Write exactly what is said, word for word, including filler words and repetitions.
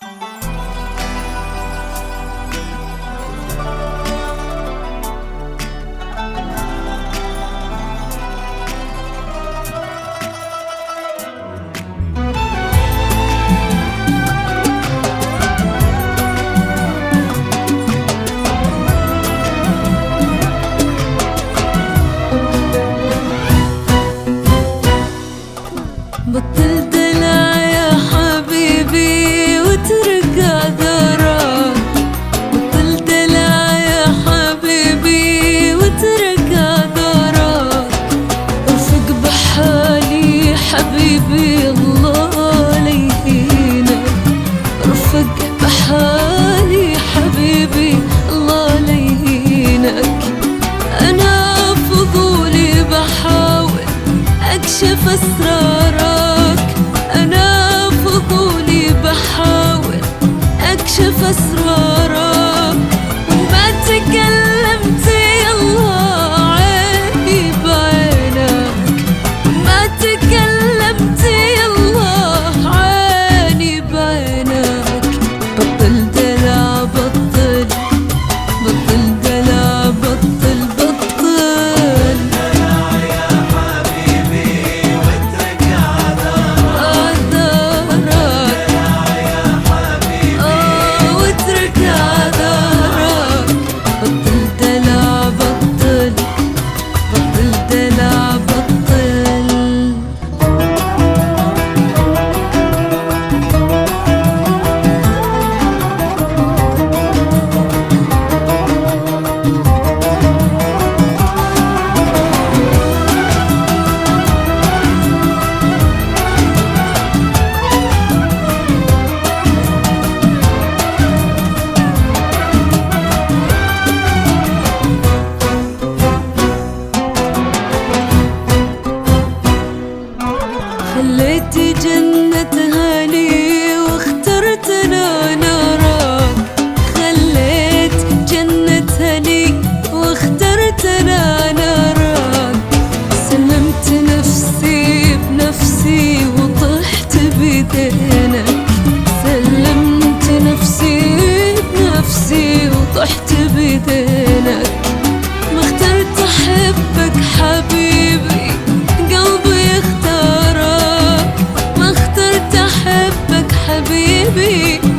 بطل دلع يا حبيبي واترك عذرك. بطل دلع يا حبيبي واترك عذرك. رفق بحالي حبيبي الله لا يهينك. رفق بحالي حبيبي الله لا يهينك. أنا فضولي بحاول أكشف أسرارك. أنا فضولي بحاول أكشف أسرارك. وما تكلمت يالله عيني بعينك. ما تكلمت يالله عيني بعينك. بطل دلع بطل بطل دلع بطل بطل دلع يا حبيبي واترك عذرك. دلع يا حبيبي آه واترك عذرك. بطل دلع بطل بطل دلع بطل. خليتي جنة هاني واخترت انا نارك. خليت جنة هاني واخترت انا نارك. سلمت نفسي بنفسي وطحت بيدينك. سلمت نفسي بنفسي وطحت بيدينك. ما اخترت احبك حبيبي قلبي اختارك. ما اخترت احبك حبيبي